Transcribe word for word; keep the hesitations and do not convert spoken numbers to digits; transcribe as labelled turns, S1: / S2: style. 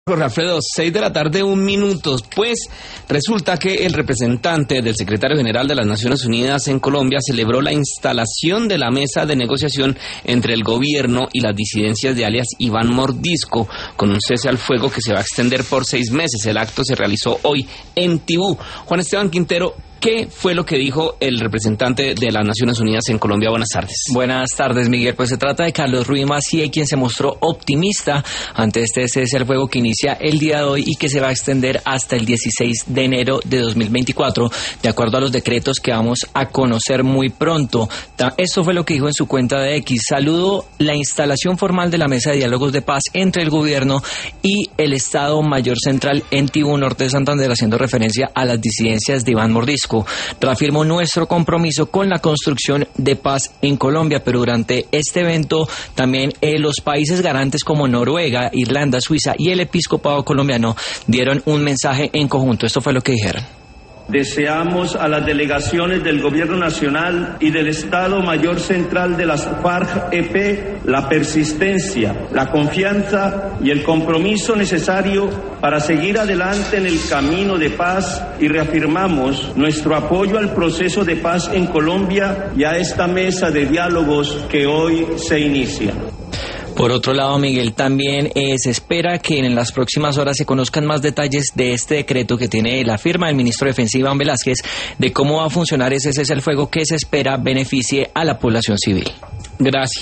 S1: Jorge Alfredo, seis de la tarde, un minuto. Pues resulta que el representante del secretario general de las Naciones Unidas en Colombia celebró la instalación de la mesa de negociación entre el gobierno y las disidencias de alias Iván Mordisco, con un cese al fuego que se va a extender por seis meses. El acto se realizó hoy en Tibú. Juan Esteban Quintero, ¿qué fue lo que dijo el representante de las Naciones Unidas en Colombia? Buenas tardes.
S2: Buenas tardes, Miguel. Pues se trata de Carlos Ruiz Massieu, quien se mostró optimista ante este cese al fuego que inicia el día de hoy y que se va a extender hasta el dieciséis de enero de dos mil veinticuatro, de acuerdo a los decretos que vamos a conocer muy pronto. Esto fue lo que dijo en su cuenta de X. Saludo la instalación formal de la mesa de diálogos de paz entre el gobierno y el Estado Mayor Central en Tibú, norte de Santander, haciendo referencia a las disidencias de Iván Mordisco. Reafirmo nuestro compromiso con la construcción de paz en Colombia, pero durante este evento también eh, los países garantes como Noruega, Irlanda, Suiza y el episcopado colombiano dieron un mensaje en conjunto. Esto fue lo que dijeron.
S3: Deseamos a las delegaciones del Gobierno Nacional y del Estado Mayor Central de las FARC-E P la persistencia, la confianza y el compromiso necesario para seguir adelante en el camino de paz, y reafirmamos nuestro apoyo al proceso de paz en Colombia y a esta mesa de diálogos que hoy se inicia.
S2: Por otro lado, Miguel, también eh, se espera que en las próximas horas se conozcan más detalles de este decreto que tiene la firma del ministro de Defensa, Iván Velázquez, de cómo va a funcionar ese cese al fuego que se espera beneficie a la población civil.
S1: Gracias.